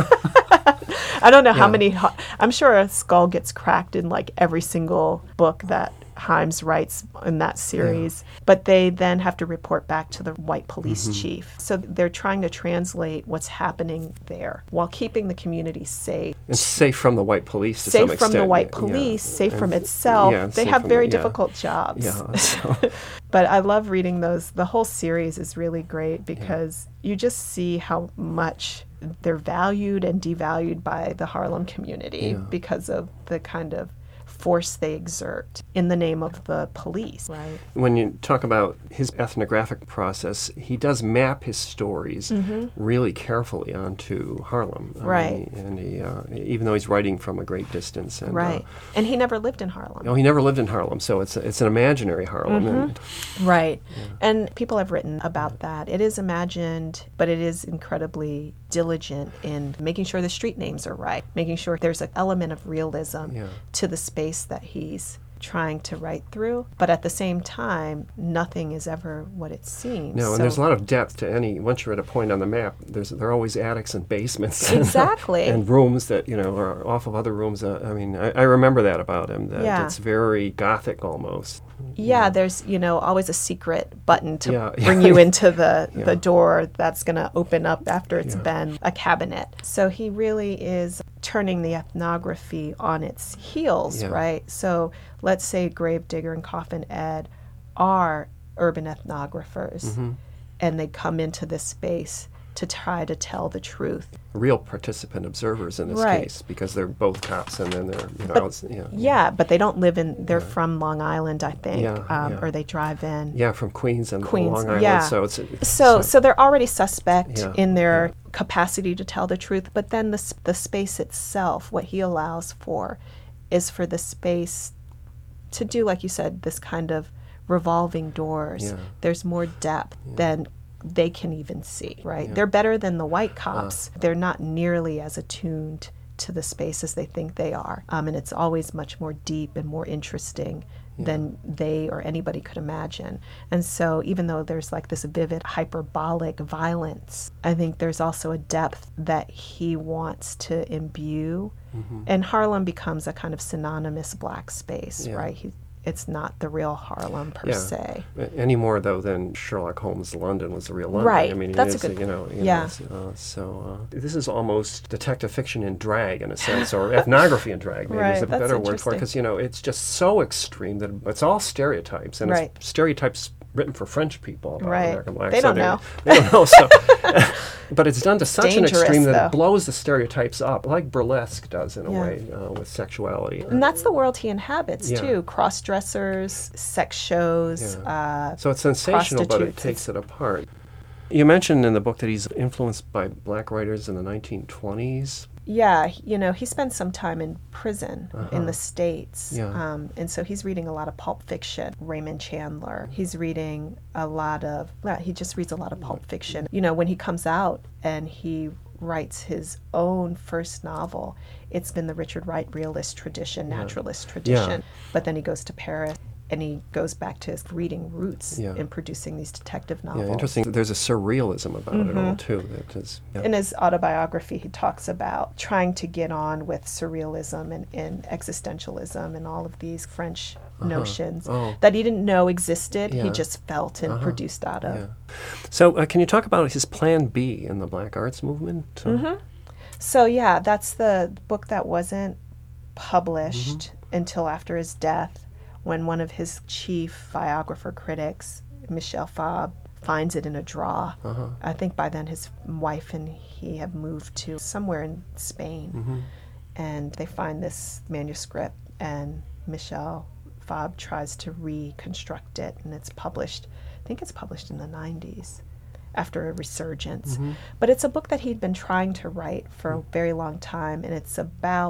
that? I don't know how Yeah. many, I'm sure a skull gets cracked in like every single book that Himes writes in that series, but they then have to report back to the white police Mm-hmm. chief. So they're trying to translate what's happening there while keeping the community safe. And safe from the white police to Safe some from extent. the white yeah, police, yeah. safe And- from itself. yeah, They safe have from very the- yeah. difficult jobs. Yeah. So, But I love reading those. The whole series is really great because you just see how much they're valued and devalued by the Harlem community Yeah. because of the kind of force they exert in the name of the police, right? when you talk about his ethnographic process, he does map his stories really carefully onto Harlem. I Mm-hmm. Right. mean, and he, uh, even though he's writing from a great distance. And, Right. And he never lived in Harlem. Uh, no, he never lived in Harlem, so it's it's an imaginary Harlem. And, Right. And people have written about that. It is imagined, but it is incredibly diligent in making sure the street names are right, making sure there's an element of realism Yeah. to the space that he's trying to write through. But at the same time, nothing is ever what it seems. no, and So- there's a lot of depth to any. Once you're at a point on the map, there's there are always attics and basements, Exactly. and rooms that you know are off of other rooms. Uh, I mean, I, I remember that about him. That Yeah. it's very gothic almost. Yeah, there's, you know, always a secret button to Yeah. bring you into the, Yeah. the door that's going to open up after it's Yeah. been a cabinet. So he really is turning the ethnography on its heels, Yeah. right? So let's say Gravedigger and Coffin Ed are urban ethnographers, Mm-hmm. and they come into this space to try to tell the truth. Real participant observers in this Right. case because they're both cops and then they're you know But- outs- yeah, Yeah, but they don't live in, they're from Long Island, I think, Yeah, um, yeah. or they drive in. yeah from Queens and Queens, Long Island. yeah. So it's So, so they're already suspect Yeah, in their capacity to tell the truth, but then the s- the space itself, what he allows for, is for the space to do, like you said, this kind of revolving doors. Yeah. There's more depth than they can even see. Right? Yeah. Ah. They're better than the white cops. They're not nearly as attuned to the space as they think they are, um, and it's always much more deep and more interesting than they or anybody could imagine. And so even though there's like this vivid hyperbolic violence, I think there's also a depth that he wants to imbue. And Harlem becomes a kind of synonymous black space, Yeah. right? He, it's not the real Harlem per Yeah. se. any more though than Sherlock Holmes' London was the real London. Right. I mean, it That's a is, good- you know, you yeah. know, it's, uh, so uh, this is almost detective fiction in drag in a sense, or ethnography in drag maybe Right, is a that's better word for it, interesting. because you know it's just so extreme that it's all stereotypes, and Right. it's stereotypes written for French people about Right. American blacks. They so don't know. They don't know. So, but it's done to such an dangerous, extreme that though. it blows the stereotypes up, like burlesque does in a Yeah. way uh, with sexuality. And that's the world he inhabits Yeah. too. Cross dressers, sex shows, Yeah. uh, So it's sensational, but it prostitutes. takes it apart. You mentioned in the book that he's influenced by black writers in the nineteen twenties. yeah, you know, he spent some time in prison in the States. Yeah. Um, and so he's reading a lot of pulp fiction, Raymond Chandler. He's reading a lot of, well, he just reads a lot of pulp fiction. You know, when he comes out and he writes his own first novel, it's been the Richard Wright realist tradition, naturalist tradition. But then he goes to Paris and he goes back to his reading roots Yeah. in producing these detective novels. Yeah, interesting. There's a surrealism about it all too. That is, yeah. In his autobiography, he talks about trying to get on with surrealism and, and existentialism and all of these French notions Oh. that he didn't know existed. Yeah. He just felt and produced out of. Yeah. So, uh, can you talk about his Plan B in the Black Arts Movement? Uh, Mm-hmm. So, yeah, that's the book that wasn't published Mm-hmm. until after his death, when one of his chief biographer critics, Michel Fabre, finds it in a drawer. Uh-huh. I think by then his wife and he have moved to somewhere in Spain. Mm-hmm. And they find this manuscript, and Michel Fabre tries to reconstruct it, and it's published. I think it's published in the nineties after a resurgence. Mm-hmm. But it's a book that he'd been trying to write for a very long time, and it's about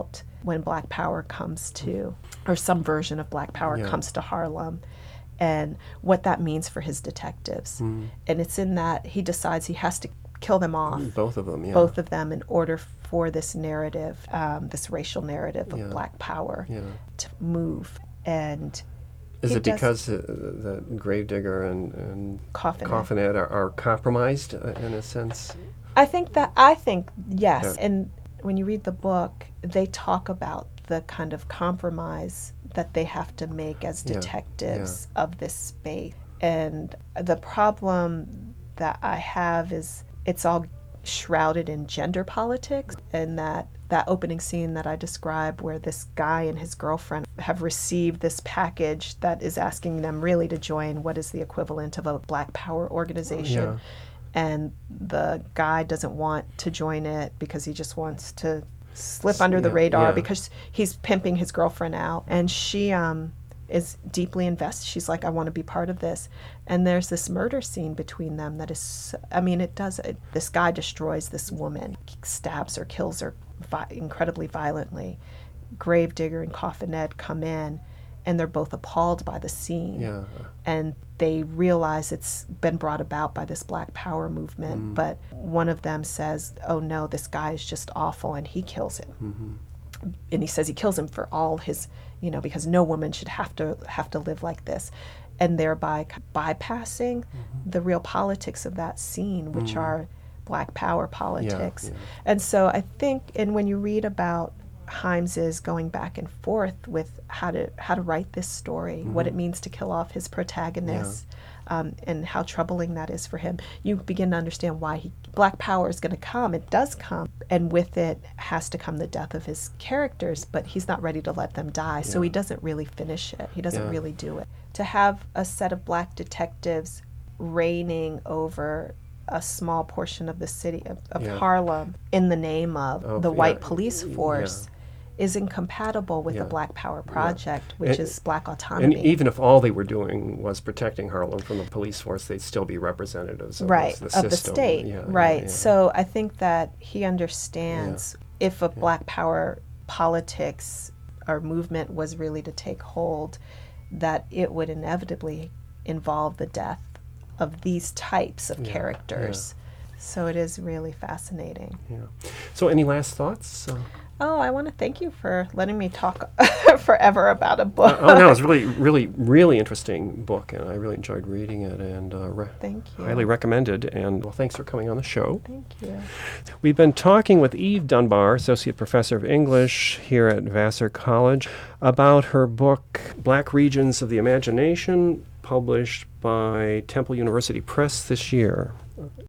when Black Power comes to, or some version of Black Power Yeah. comes to Harlem, and what that means for his detectives. Mm. And it's in that he decides he has to kill them off, Both of them, yeah. both of them, in order for this narrative, um, this racial narrative of Yeah. Black Power Yeah. to move. And Is he it does- because uh, the Gravedigger and, and Coffin Ed. Coffin Ed are, are compromised uh, in a sense? I think that, I think, yes. Yeah. And when you read the book, they talk about the kind of compromise that they have to make as Yeah, detectives of this space. And the problem that I have is it's all shrouded in gender politics, and that that opening scene that I described where this guy and his girlfriend have received this package that is asking them really to join what is the equivalent of a Black Power organization. Yeah. And the guy doesn't want to join it because he just wants to slip under the Yeah, radar yeah. because he's pimping his girlfriend out. And she um, is deeply invested. She's like, I want to be part of this. And there's this murder scene between them that is, I mean, it does, it, this guy destroys this woman, stabs her, kills her vi- incredibly violently. Gravedigger and Coffin Ed come in, and they're both appalled by the scene. Yeah. And they realize it's been brought about by this Black Power movement, Mm. but one of them says, oh no, this guy is just awful, and he kills him. Mm-hmm. And he says he kills him for all his, you know, because no woman should have to have to live like this, and thereby bypassing Mm-hmm. the real politics of that scene, which Mm. are Black Power politics. yeah. And so I think, and when you read about Hymes's going back and forth with how to how to write this story, Mm-hmm. what it means to kill off his protagonist, um, and how troubling that is for him, you begin to understand why he, Black Power is going to come. It does come, and with it has to come the death of his characters, but he's not ready to let them die, so Yeah. he doesn't really finish it. He doesn't Yeah. really do it. To have a set of Black detectives reigning over a small portion of the city of, of Yeah. Harlem in the name of Oh, the yeah. white police Yeah. force is incompatible with Yeah. the Black Power Project, which And- is Black And autonomy. even if all they were doing was protecting Harlem from the police force, they'd still be representatives of right, the, of system. the state. Yeah, yeah, right. yeah. So I think that he understands if a Black Power politics or movement was really to take hold, that it would inevitably involve the death of these types of Yeah, characters. So it is really fascinating. Yeah. So any last thoughts? Uh, Oh, I want to thank you for letting me talk forever about a book. oh, no, it's really, really, really interesting book, and I really enjoyed reading it, and uh, re- Thank you. highly recommended. And well, thanks for coming on the show. Thank you. We've been talking with Eve Dunbar, Associate Professor of English here at Vassar College, about her book, Black Regions of the Imagination, published by Temple University Press this year.